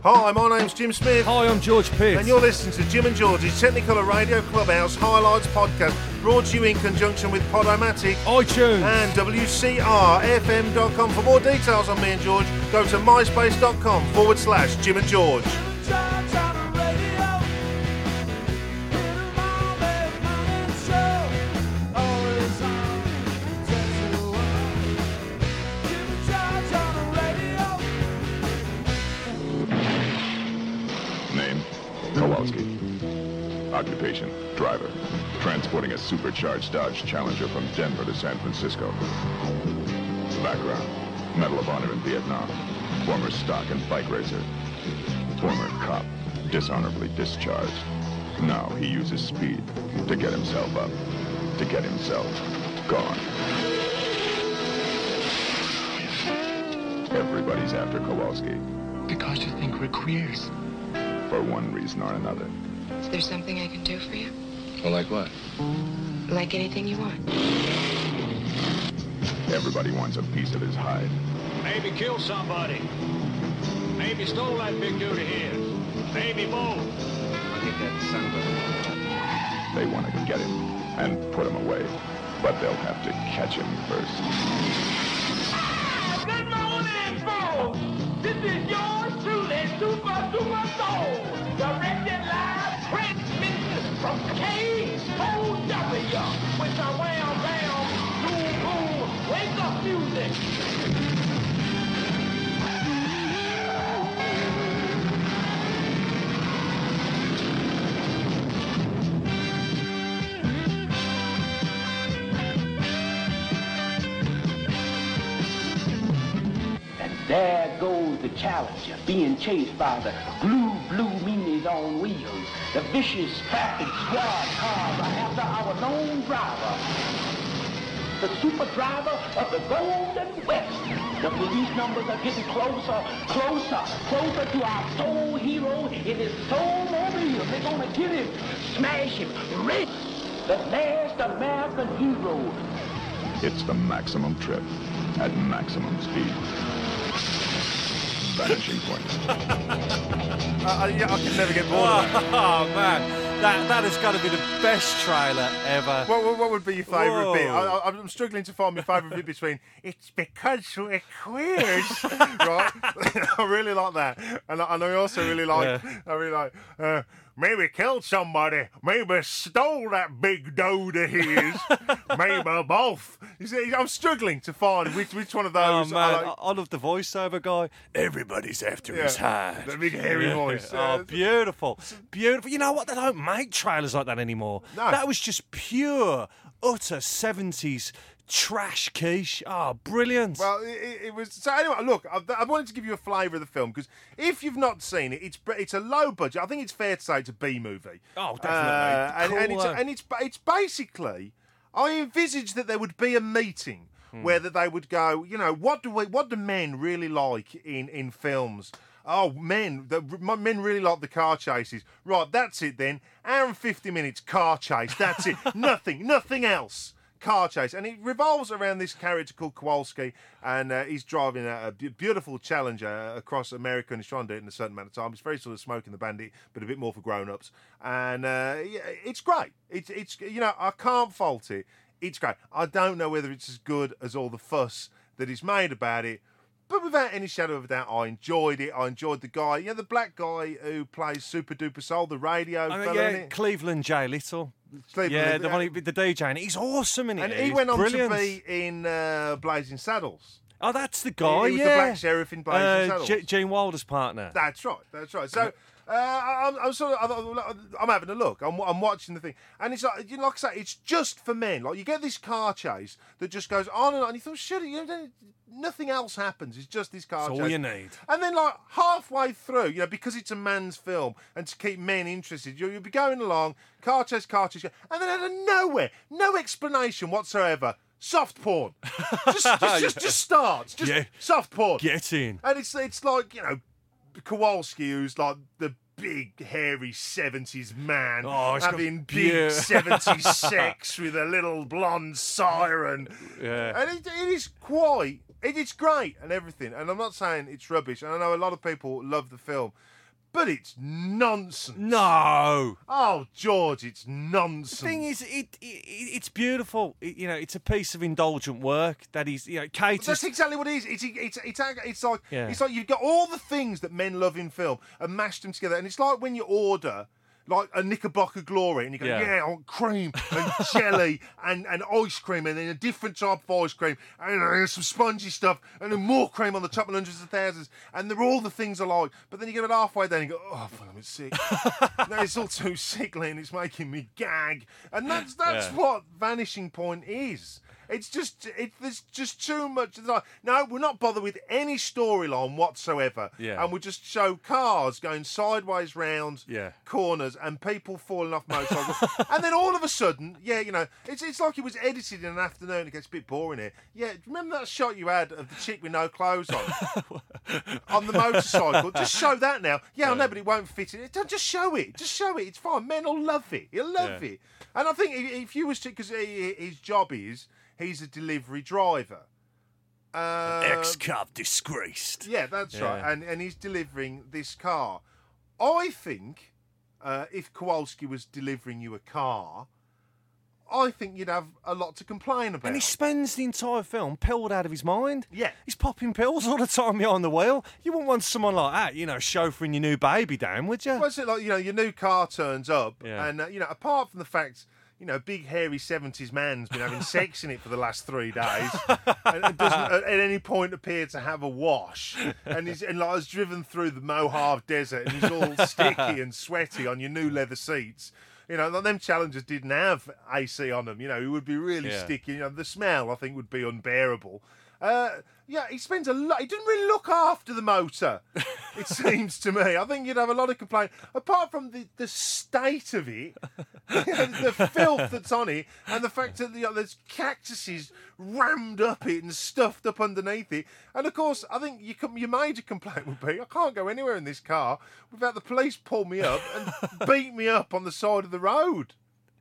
Hi, my name's Jim Smith. Hi, I'm George Pitt. And you're listening to Jim and George's Technicolor Radio Clubhouse Highlights podcast, brought to you in conjunction with Podomatic, iTunes, and WCRFM.com. For more details on me and George, go to myspace.com/Jim and George. Kowalski. Occupation, driver. Transporting a supercharged Dodge Challenger from Denver to San Francisco. Background, Medal of Honor in Vietnam. Former stock and bike racer. Former cop, dishonorably discharged. Now he uses speed to get himself up. To get himself gone. Everybody's after Kowalski. Because you think we're queers. For one reason or another. Is there something I can do for you? Well, like what? Like anything you want. Everybody wants a piece of his hide. Maybe killed somebody. Maybe stole that big dude of his. Maybe both. I'll get that son of a... They want to get him and put him away. But they'll have to catch him first. Good morning, folks. This is yours truly, Super Soul. Directed live transmission from KOW. With the wham bam, boom boom, wake up music. There goes the Challenger, being chased by the blue meanies on wheels. The vicious traffic squad cars are after our lone driver, the super driver of the Golden West. The police numbers are getting closer to our soul hero in his soul-mobile. They're gonna get him, smash him, rip the last American hero. It's the maximum trip at maximum speed. Vanishing point. Yeah, I can never get bored of that. Oh, man. That has got to be the best trailer ever. What would be your favourite Whoa. bit? I'm struggling to find my favourite bit between "It's because we're queers," right? I really like that, and I also really like. Yeah. I really like. Maybe killed somebody. Maybe stole that big dude of his. Maybe both. You see, I'm struggling to find which one of Oh, those. man. I like. I love the voiceover guy. Everybody's after his head. The big hairy voice. Oh, beautiful. Beautiful. You know what? They don't make trailers like that anymore. No. That was just pure, utter 70s trash quiche. Oh, brilliant. Well, it was. So anyway, look, I wanted to give you a flavour of the film because if you've not seen it, it's a low budget. I think it's fair to say it's a B movie. Oh, definitely. And it's basically, I envisaged that there would be a meeting where that they would go, you know, what do men really like in films? Oh, men really like the car chases. Right, that's it then. Hour and 50 minutes car chase. That's it. Nothing else. Car chase, and it revolves around this character called Kowalski, and he's driving a beautiful Challenger across America, and he's trying to do it in a certain amount of time. It's very sort of Smoking the Bandit, but a bit more for grown-ups, and it's great. It's you know, I can't fault it. It's great. I don't know whether it's as good as all the fuss that is made about it, but without any shadow of a doubt, I enjoyed it. I enjoyed the guy, you know, the black guy who plays Super Duper Soul, the radio fella in it. Cleveland J. Little. Cleveland, the one with the DJ, and he's awesome in it. And he He's went on brilliant. to be in Blazing Saddles. Oh, that's the guy, He was the black sheriff in Blazing Saddles. Gene Wilder's partner. That's right. So I'm having a look. I'm watching the thing, and it's like, you know, like I say, it's just for men. Like, you get this car chase that just goes on and on. And you thought, shit, you know, nothing else happens. It's just this car That's chase. all you need. And then, like, halfway through, you know, because it's a man's film and to keep men interested, you'll be going along, car chase, and then out of nowhere, no explanation whatsoever. Soft porn. Just starts. Soft porn. Get in. And it's like, you know, Kowalski, who's like the big, hairy 70s man Oh, it's got having big 70s sex with a little blonde siren. Yeah. And it's great and everything. And I'm not saying it's rubbish. And I know a lot of people love the film, but it's nonsense. No. Oh, George, it's nonsense. The thing is, it's beautiful. It's a piece of indulgent work that is, caters. That's exactly what it is. It's like Yeah. it's like you've got all the things that men love in film and mashed them together. And it's like when you order like a Knickerbocker Glory and you go, Yeah. I want cream and jelly and ice cream and then a different type of ice cream and some spongy stuff and then more cream on the top and hundreds of thousands. And they're all the things I like. But then you get it halfway down and you go, oh, fuck, I'm sick. No, it's all too sickly and it's making me gag. And that's what Vanishing Point is. It's just, there's just too much. No, we're not bothered with any storyline whatsoever. Yeah. And we just show cars going sideways round corners and people falling off motorcycles. And then all of a sudden, it's like it was edited in an afternoon. It gets a bit boring here. Yeah, remember that shot you had of the chick with no clothes on the motorcycle? Just show that now. Yeah, I know, but it won't fit in. Just show it. Just show it. It's fine. Men will love it. He'll love it. And I think if you was to, because his job is, he's a delivery driver. Ex-cub disgraced. Yeah, that's right. And he's delivering this car. I think if Kowalski was delivering you a car, I think you'd have a lot to complain about. And he spends the entire film pilled out of his mind. Yeah. He's popping pills all the time behind the wheel. You wouldn't want someone like that, chauffeuring your new baby down, would you? Well, it's like, your new car turns up Yeah. and, apart from the fact... big hairy 70s man's been having sex in it for the last 3 days and doesn't at any point appear to have a wash. And has driven through the Mojave Desert and he's all sticky and sweaty on your new leather seats. Them Challengers didn't have AC on them. It would be really sticky. The smell, I think, would be unbearable. He spends a lot. He doesn't really look after the motor, it seems to me. I think you'd have a lot of complaint. Apart from the state of it, the filth that's on it, and the fact that there's cactuses rammed up it and stuffed up underneath it. And of course, I think your major complaint would be, I can't go anywhere in this car without the police pull me up and beat me up on the side of the road.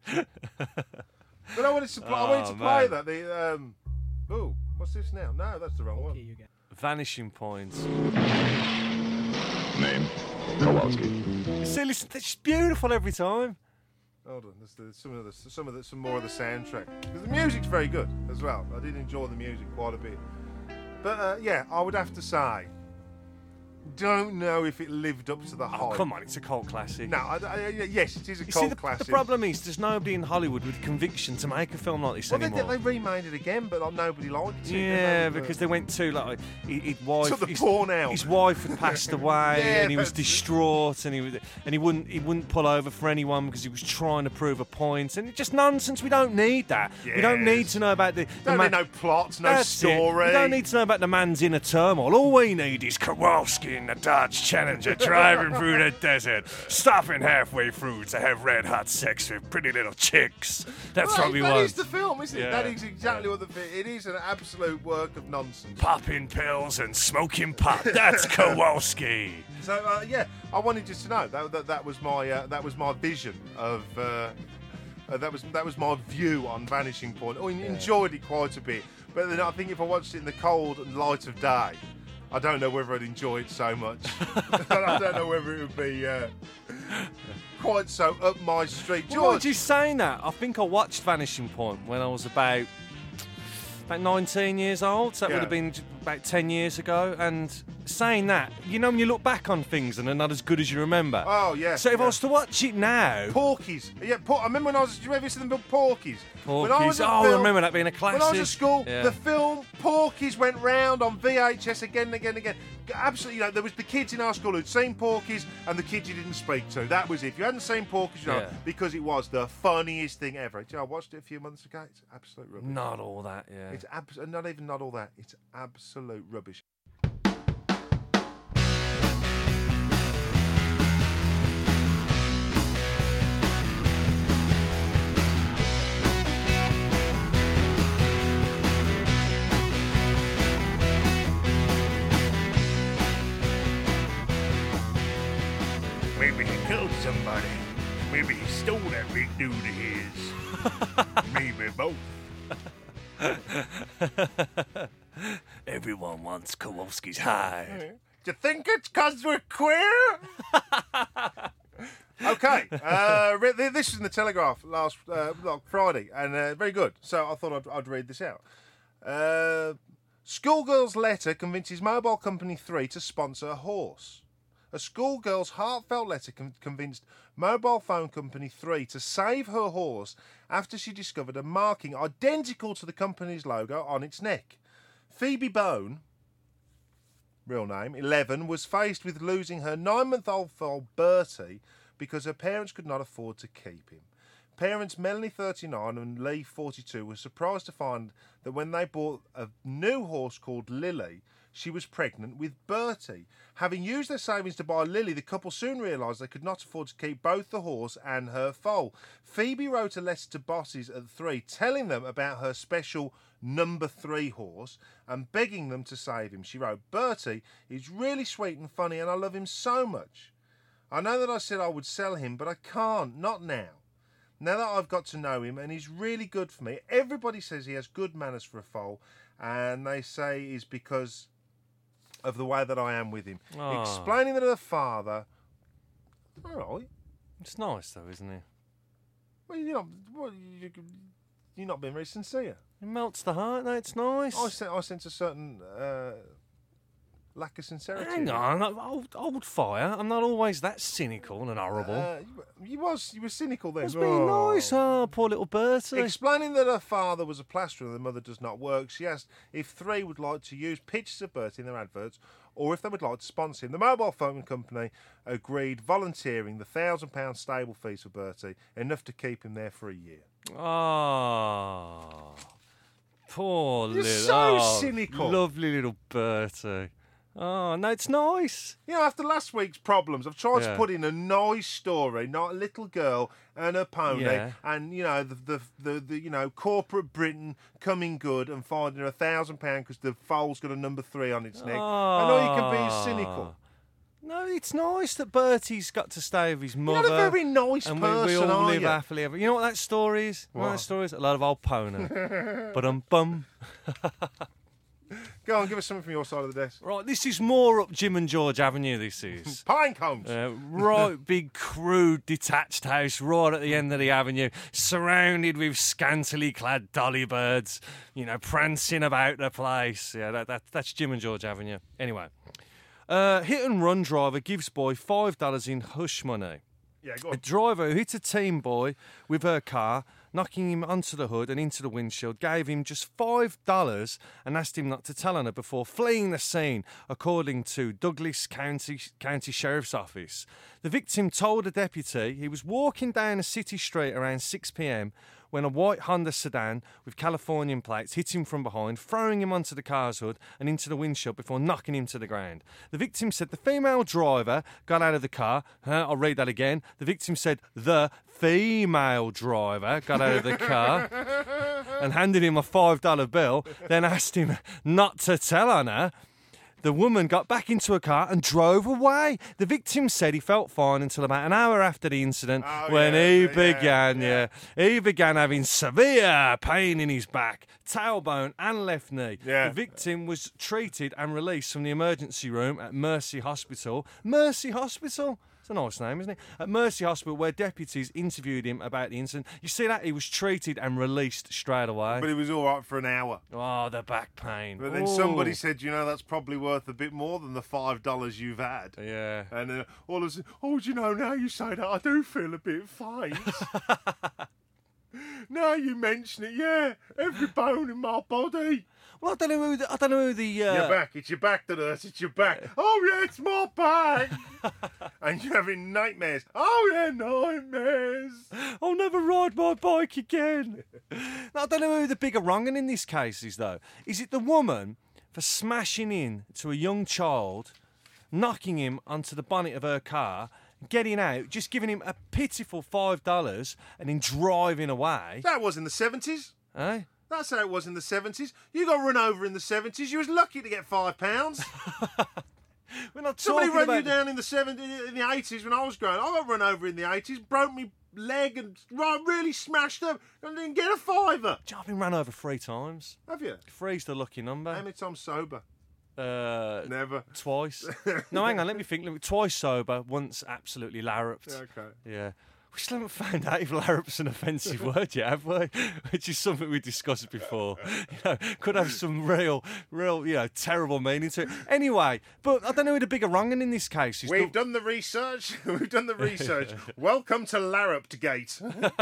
But I wanted to play that. What's this now? No, that's the wrong one. Vanishing Point. Name, Kowalski. See, listen, it's beautiful every time. Hold on, there's some more of the soundtrack. Because the music's very good as well. I did enjoy the music quite a bit. But I would have to say, don't know if it lived up to the hype. Oh, come on, it's a cult classic. No, yes, it is a You cult see, classic. the problem is there's nobody in Hollywood with conviction to make a film like this anymore. They remade it again, but nobody liked it. Yeah, because they went to his wife. To the porn house. His wife had passed away, Yeah, and he was that's it. distraught, and he wouldn't pull over for anyone because he was trying to prove a point, and it's just nonsense. We don't need that. We don't need to know about the Don't man. need no plot, no That's it. story. We don't need to know about the man's inner turmoil. All we need is Kowalski in the Dodge Challenger driving through the desert, stopping halfway through to have red hot sex with pretty little chicks. That's what we That want. is the film, isn't it? Yeah. That is exactly what the film. It is an absolute work of nonsense. Popping pills and smoking pot. That's Kowalski. So I wanted you to know that was my vision of that was my view on Vanishing Point. I enjoyed it quite a bit, but then I think if I watched it in the cold and light of day, I don't know whether I'd enjoy it so much. I don't know whether it would be quite so up my street. Well, why are you saying that? I think I watched Vanishing Point when I was about 19 years old, so that would have been about 10 years ago. And saying that, when you look back on things and they're not as good as you remember. Oh, yeah. So if I was to watch it now... Porky's. Yeah, I remember when I was... Do you ever see them build Porky's? Porky's. I remember that being a classic. When I was at school, Yeah. the film Porky's went round on VHS again and again and again. Absolutely, there was the kids in our school who'd seen Porky's and the kids you didn't speak to. That was it. If you hadn't seen Porky's, because it was the funniest thing ever. I watched it a few months ago. It's absolute rubbish. Not all that, yeah. It's not all that. It's absolute rubbish. Maybe he killed somebody. Maybe he stole that big dude of his. Maybe both. Everyone wants Kowalski's hide. Do you think it's 'cause we're queer? Okay, this was in the Telegraph last Friday, and very good. So I thought I'd read this out. Schoolgirl's letter convinces mobile company 3 to sponsor a horse. A schoolgirl's heartfelt letter convinced mobile phone company 3 to save her horse after she discovered a marking identical to the company's logo on its neck. Phoebe Bone, real name, 11, was faced with losing her 9-month-old foal Bertie because her parents could not afford to keep him. Parents Melanie, 39, and Lee, 42, were surprised to find that when they bought a new horse called Lily, she was pregnant with Bertie. Having used their savings to buy Lily, the couple soon realised they could not afford to keep both the horse and her foal. Phoebe wrote a letter to bosses at 3 telling them about her special number 3 horse and begging them to save him. She wrote, "Bertie is really sweet and funny and I love him so much. I know that I said I would sell him, but I can't, not now. Now that I've got to know him and he's really good for me. Everybody says he has good manners for a foal and they say it's because of the way that I am with him." Oh. Explaining that her father... All right. It's nice, though, isn't it? Well, you're not being very sincere. It melts the heart, though. It's nice. I sense a certain lack of sincerity. Hang on, old fire. I'm not always that cynical and horrible. You were cynical then. I was being nice. Oh, poor little Bertie. Explaining that her father was a plasterer and the mother does not work, she asked if 3 would like to use pictures of Bertie in their adverts or if they would like to sponsor him. The mobile phone company agreed, volunteering the £1,000 stable fees for Bertie, enough to keep him there for a year. Oh, poor You're little... so cynical. Lovely little Bertie. Oh, no, it's nice. You know, after last week's problems, I've tried to Yeah. put in a nice story, not a little girl and her pony, Yeah. and you know the corporate Britain coming good and finding her £1,000 because the foal's got a number 3 on its neck. I know you can be cynical. No, it's nice that Bertie's got to stay with his mother. You're not a very nice and person, we all are live you? happily ever. You know what that story is? You know what that story is? A lot of old pony. Ba-dum-bum. Go on, give us something from your side of the desk. Right, this is more up Jim and George Avenue, this is. Pine cones. Right, big, crude, detached house right at the end of the avenue, surrounded with scantily clad dolly birds, you know, prancing about the place. Yeah, that's Jim and George Avenue. Anyway, hit and run driver gives boy $5 in hush money. Yeah, go A on. driver who hit a teen boy with her car, knocking him onto the hood and into the windshield, gave him just $5 and asked him not to tell on her before fleeing the scene, according to Douglas County Sheriff's Office. The victim told a deputy he was walking down a city street around 6 p.m. when a white Honda sedan with Californian plates hit him from behind, throwing him onto the car's hood and into the windshield before knocking him to the ground. The victim said the female driver got out of the car. I'll read that again. The victim said the female driver got out of the car and handed him a $5 bill, then asked him not to tell on her. The woman got back into a car and drove away. The victim said he felt fine until about an hour after the incident when he began having severe pain in his back, tailbone and left knee. Yeah. The victim was treated and released from the emergency room at Mercy Hospital. Mercy Hospital? It's a nice name, isn't it? At Mercy Hospital, where deputies interviewed him about the incident. You see that? He was treated and released straight away. But it was all right for an hour. Oh, the back pain. But then somebody said, you know, that's probably worth a bit more than the $5 you've had. Yeah. And then all of a sudden, do you know, now you say that, I do feel a bit faint. Now you mention it, yeah, every bone in my body. Well, I don't know who the. Your back, it's your back that hurts, it's your back. Oh, yeah, it's my back. And you're having nightmares. Oh, yeah, nightmares. I'll never ride my bike again. Now, I don't know who the bigger wrong'un in this case is, though. Is it the woman for smashing in to a young child, knocking him onto the bonnet of her car, getting out, just giving him a pitiful $5 and then driving away? That was in the 70s. Eh? That's how it was in the 70s. You got run over in the 70s. You was lucky to get £5. We're not Somebody talking run you about... down in the 70s, in the 80s when I was growing. I got run over in the 80s, broke me leg and really smashed up and didn't get a fiver. I've been run over 3 times. Have you? 3's the lucky number. How many times sober? Never. Never. Twice. No, hang on, let me think. Twice sober, once absolutely larruped. Okay. Yeah. We still haven't found out if larrup's an offensive word yet, have we? Which is something we discussed before. Could have some real, terrible meaning to it. Anyway, but I don't know who the bigger wrong'un in this case is. We've done the research. Welcome to Larrupgate.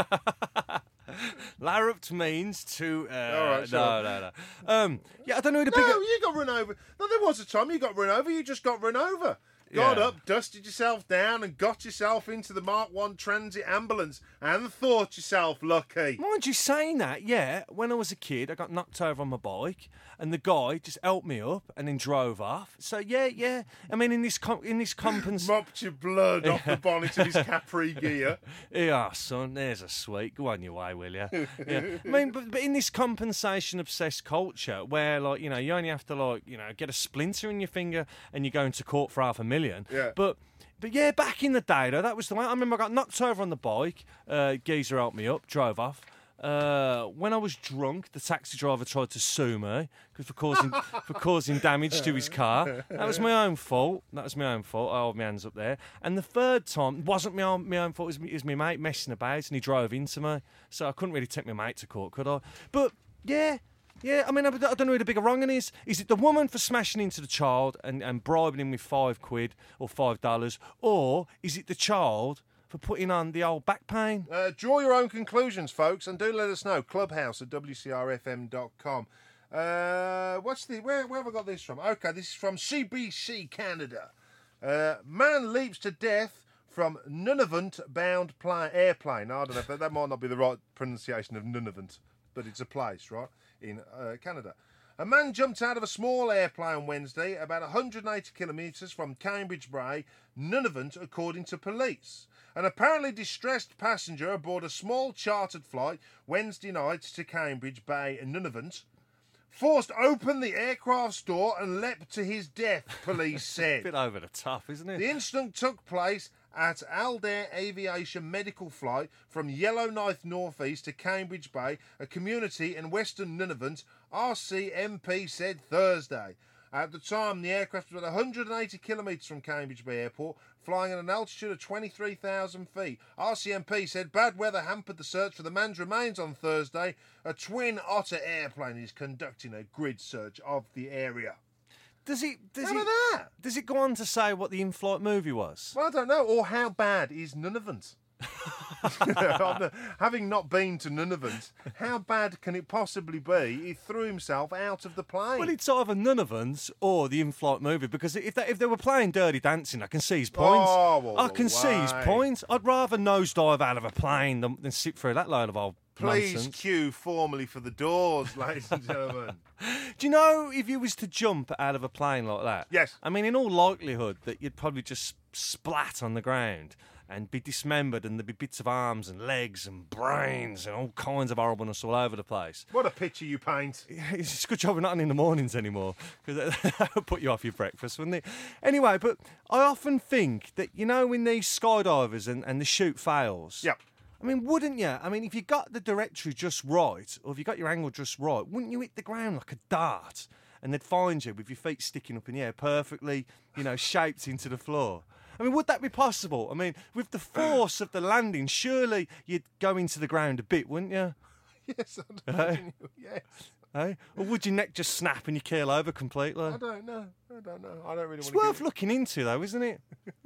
Larrupt means to... All right, sure. No. I don't know who the bigger... No, you got run over. No, there was a time you got run over. You just got run over. Got up, dusted yourself down, and got yourself into the Mark 1 transit ambulance and thought yourself lucky. Mind you, saying that, when I was a kid, I got knocked over on my bike, and the guy just helped me up and then drove off. So, I mean, in this compensation... Mopped your blood off the bonnet of his Capri gear. Yeah, son, there's a sweet. Go on your way, will you? Yeah. I mean, but in this compensation-obsessed culture where, you only have to, get a splinter in your finger and you're going to court for $500,000. Yeah. But back in the day, though, that was the way. I remember I got knocked over on the bike. Geezer helped me up, drove off. When I was drunk, the taxi driver tried to sue me for causing damage to his car. That was my own fault. I hold my hands up there. And the third time wasn't my own fault. It was my mate messing about, and he drove into me. So I couldn't really take my mate to court, could I? But yeah, I mean, I don't know who the bigger wrong'un is. Is it the woman for smashing into the child and bribing him with £5 or $5, or is it the child for putting on the old back pain? Draw your own conclusions, folks, and do let us know. Clubhouse@wcrfm.com. Where have I got this from? Okay, this is from CBC Canada. Man leaps to death from Nunavut-bound airplane. I don't know, but that might not be the right pronunciation of Nunavut, but it's a place, right, in Canada. A man jumped out of a small airplane Wednesday, about 180 kilometres from Cambridge Bay, Nunavut, according to police. An apparently distressed passenger aboard a small chartered flight Wednesday night to Cambridge Bay, Nunavut, forced open the aircraft's door and leapt to his death, police said. A bit over the top, isn't it? The incident took place at Aldair Aviation medical flight from Yellowknife Northeast to Cambridge Bay, a community in western Nunavut, RCMP said Thursday. At the time, the aircraft was at 180 kilometres from Cambridge Bay Airport, flying at an altitude of 23,000 feet. RCMP said bad weather hampered the search for the man's remains on Thursday. A Twin Otter airplane is conducting a grid search of the area. Does it go on to say what the in-flight movie was? Well, I don't know. Or how bad is Nunavut? Having not been to Nunavut, how bad can it possibly be? He threw himself out of the plane. Well, it's either Nunavut or the in-flight movie, because if they were playing Dirty Dancing, I can see his point. I can see his point. I'd rather nosedive out of a plane than sit through that load of old Please nonsense. queue formally for the doors, ladies and gentlemen. Do you know, if you was to jump out of a plane like that? Yes. I mean, in all likelihood, that you'd probably just splat on the ground and be dismembered, and there'd be bits of arms and legs and brains and all kinds of horribleness all over the place. What a picture you paint. It's a good job we're not in the mornings anymore, because that would put you off your breakfast, wouldn't it? Anyway, but I often think that, when these skydivers and the chute fails... Yep. I mean, wouldn't you? I mean, if you got the directory just right, or if you got your angle just right, wouldn't you hit the ground like a dart? And they'd find you with your feet sticking up in the air, perfectly, shaped into the floor. I mean, would that be possible? I mean, with the force of the landing, surely you'd go into the ground a bit, wouldn't you? Yes, I do. Yes. Hey? Or would your neck just snap and you keel over completely? I don't know. I don't really it's want to worth looking into, though, isn't it?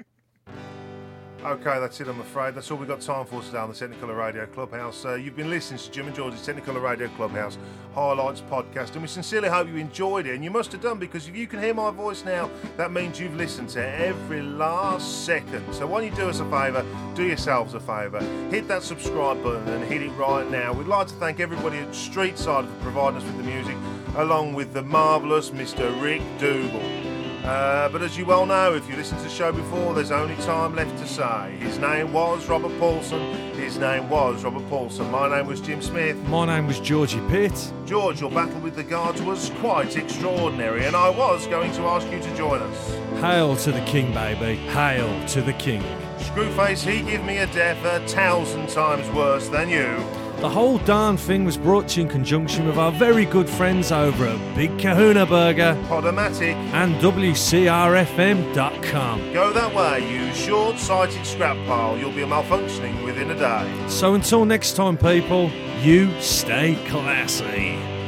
Okay, that's it, I'm afraid. That's all we've got time for today on the Technicolor Radio Clubhouse. You've been listening to Jim and George's Technicolor Radio Clubhouse Highlights podcast, and we sincerely hope you enjoyed it. And you must have done, because if you can hear my voice now, that means you've listened to every last second. So why don't you do us a favour, do yourselves a favour, hit that subscribe button and hit it right now. We'd like to thank everybody at Streetside for providing us with the music, along with the marvellous Mr. Rick Dougal. But as you well know, if you listened to the show before, there's only time left to say. His name was Robert Paulson. His name was Robert Paulson. My name was Jim Smith. My name was Georgie Pitt. George, your battle with the guards was quite extraordinary, and I was going to ask you to join us. Hail to the king, baby. Hail to the king. Screwface, he give me a death 1,000 times worse than you. The whole darn thing was brought to you in conjunction with our very good friends over at Big Kahuna Burger Podomatic and WCRFM.com. Go that way, you short-sighted scrap pile. You'll be malfunctioning within a day. So until next time, people, you stay classy.